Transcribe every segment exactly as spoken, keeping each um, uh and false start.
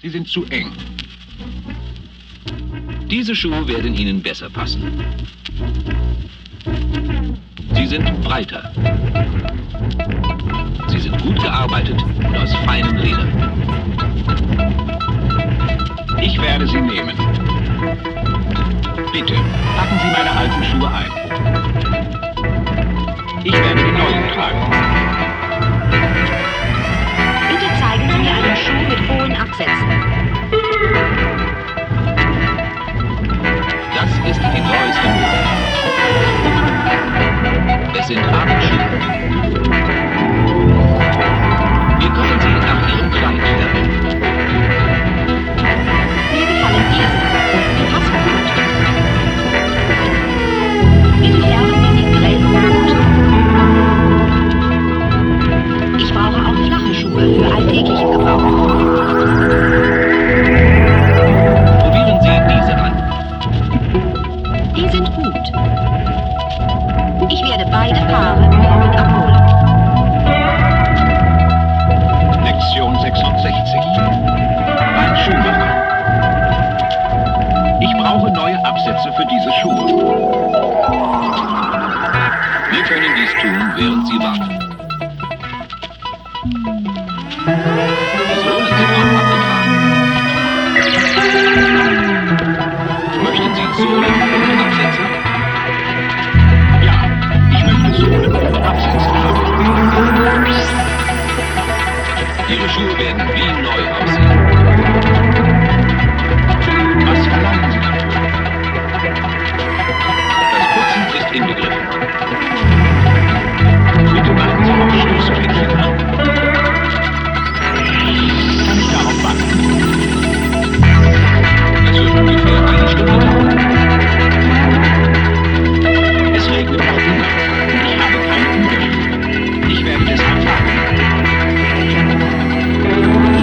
Sie sind zu eng. Diese Schuhe werden Ihnen besser passen. Sie sind breiter. Sie sind gut gearbeitet und aus feinem Leder. Ich werde sie nehmen. Bitte, packen Sie meine alten Schuhe ein. Ich werde die neuen tragen. Bitte zeigen Sie mir einen Schuh mit hohen Absätzen. Das ist die neueste Mode. Es sind Abendschuhe. Wir können sie nach Ihrem Kleid stellen. Mir gefallen diese. Sie passen gut. Bitte färben Sie sie grell und gut. Ich brauche auch flache Schuhe für alltäglichen Gebrauch. Probieren Sie diese an. Die sind gut. Ich werde beide Paare morgen abholen. Lektion sechsundsechzig. Ein Schuhmacher. Ich brauche neue Absätze für diese Schuhe. Wir können dies tun, während Sie warten. Die Sohlen sind auch abgetragen. Möchten Sie Sohlen ohne Absätze? Ja, ich möchte Sohlen ohne Absätze haben. Ihre Schuhe werden wie neu aussehen. Was verlangen Sie dafür? Das Putzen ist inbegriffen. Bitte machen Sie auch Schlussflickchen an. Kann ich darauf warten? Es wird ungefähr eine Stunde dauern. Es regnet noch immer. Ich habe keine Unterschiede. Ich werde deshalb warten.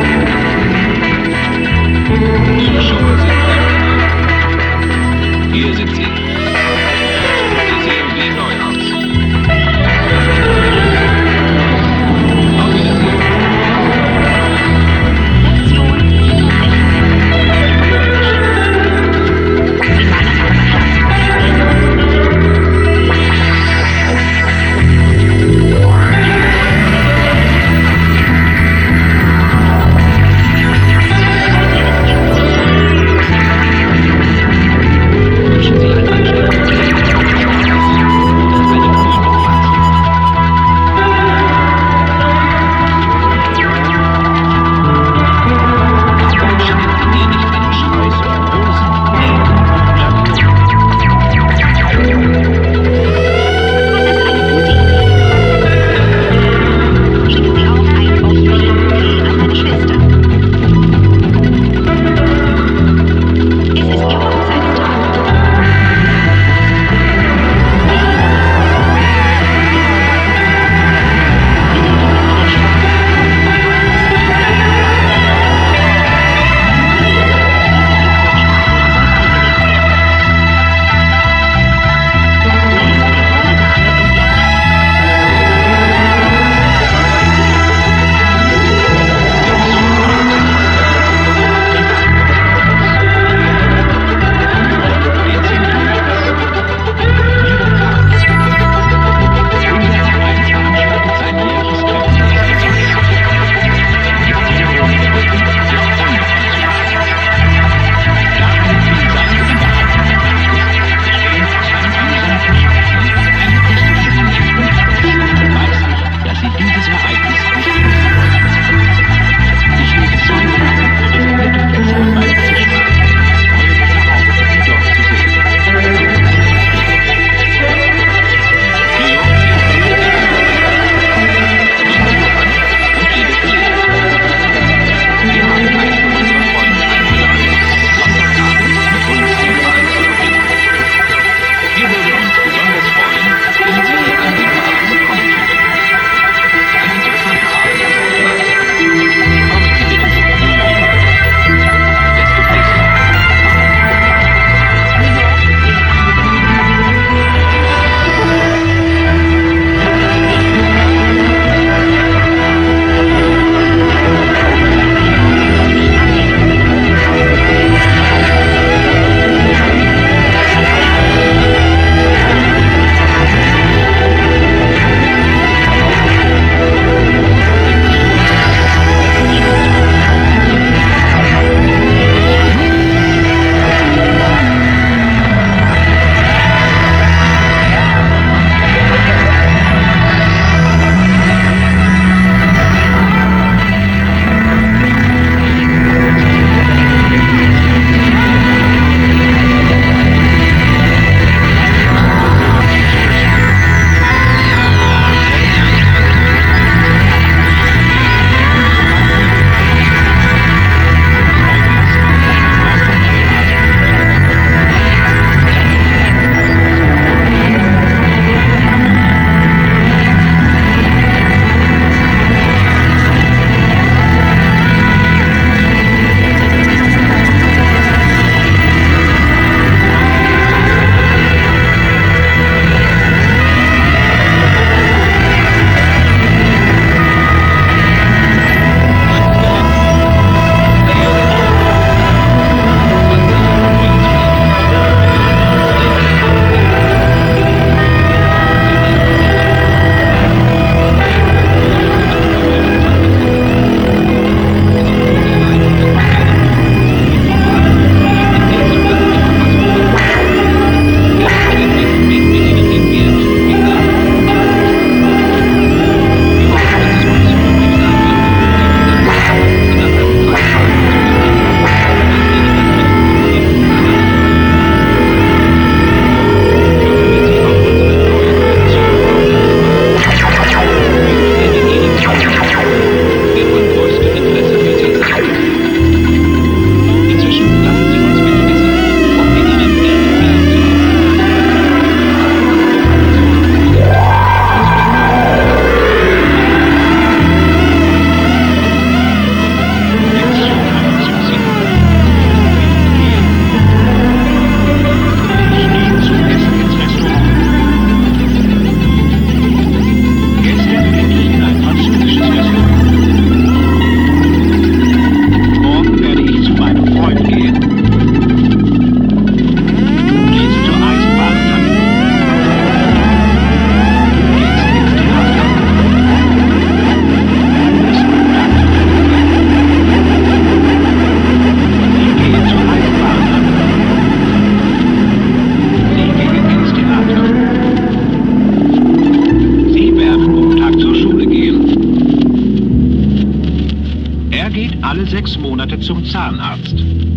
Zahnarzt.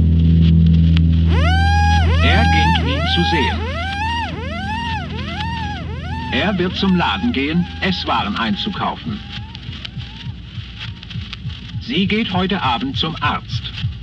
Er ging, ihn zu sehen. Er wird zum Laden gehen, Esswaren einzukaufen. Sie geht heute Abend zum Arzt.